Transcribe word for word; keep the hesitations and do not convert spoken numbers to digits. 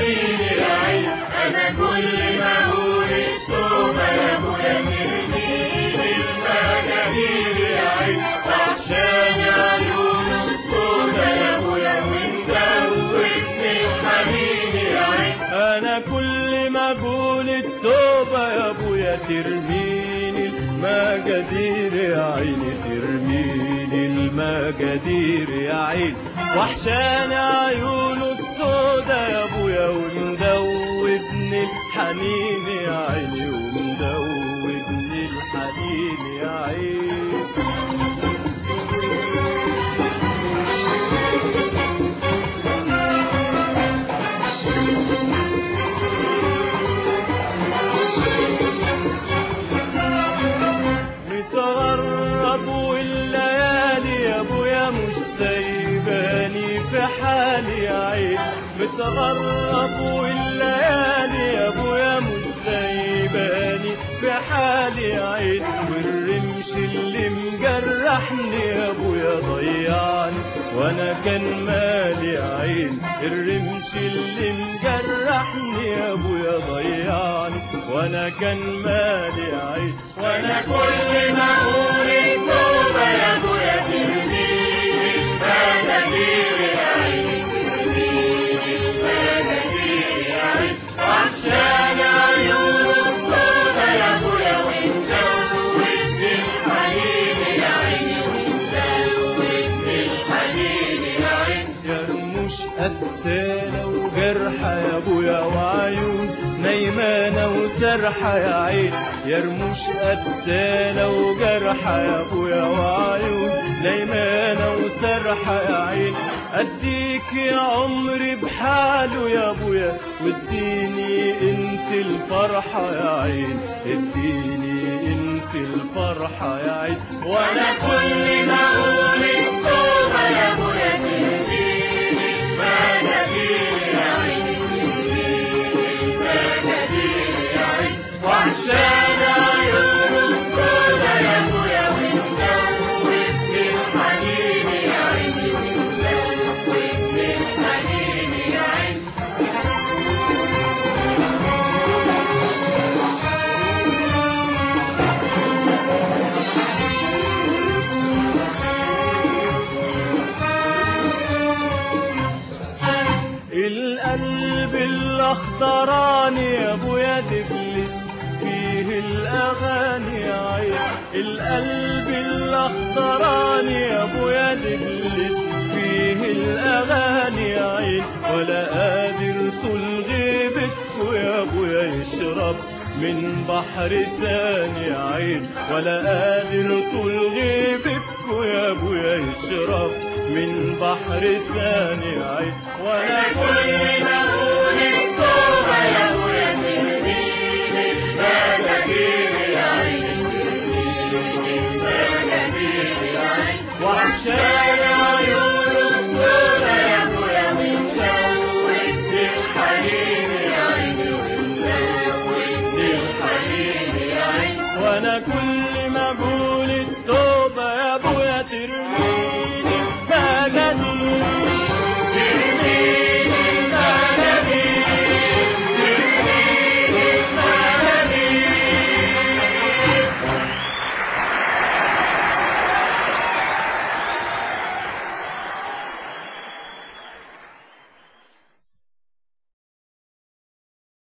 الحنين يا عين. أنا كل ما أقول التوبة يا أبويا ترميني المجادير يا عين. وعشان عيون السودا يا أبويا ومدوبني الحنين يا عين. أنا كل ما أقول التوبة يا أبويا ترميني المجادير يا عيني، ترميني المجادير يا عيني. وحشاني عيونه السودا يا أبويا ومدوبني الحنين يا عيني، ومدوبني الحنين يا عيني. متغرب والليالي يا ابويا مش سايباني في حالي يا عين. متغرب والليالي يا ابويا مش سايباني في حالي يا عين. والرمش اللي مجرحني يا ابويا ضيعني وانا كان مالي يا عين. الرمش اللي مجرحني يا ابويا ضيعني وانا كان مالي يا عين. وأنا كل ما أقول التوبة يا أبويا ترميني المجادير يا عين، ترميني المجادير يا عين. وعشان عيون السودا يا أبويا ومدوبني الحنين يا عيني، ومدوبني الحنين يا عين. يا رموش قتالة وجرحة يا ابويا وعيون نايمانة وسرحة يا عين. يا رموش قتالة وجرحة يا ابويا وعيون نايمانة وسرحة يا عين. اديك يا عمري بحاله يا ابويا واديني انت الفرحة يا عين، اديني انت الفرحة يا عين. وأنا كل ما أقول التوبة يا أبويا ترميني المجادير يا عيني، ترميني المجادير يا عين. وعشان عيون السودا يا أبويا ومدوبني الحنين يا عيني، ومدوبني الحنين يا عين. القلب الاخضراني يا ابويا دبلت فيه الاغاني يا عين. القلب الاخضراني يا ابويا دبلت فيه الاغاني يا عين. ولا قادر طول غيبتكوا يا ابويا يشرب من بحر تاني يا عين. ولا قادر طول غيبتكوا يا ابويا يشرب من بحر تاني يا عين. وأنا كل ما أقول التوبة يا أبويا ترميني المجادير يا عيني، ترميني المجادير يا عين. وعشان عيون السودا يا أبويا ومدوبني الحنين يا عيني، ومدوبني الحنين يا عين. وانا كل ما اقول التوبة يا ابويا ترمي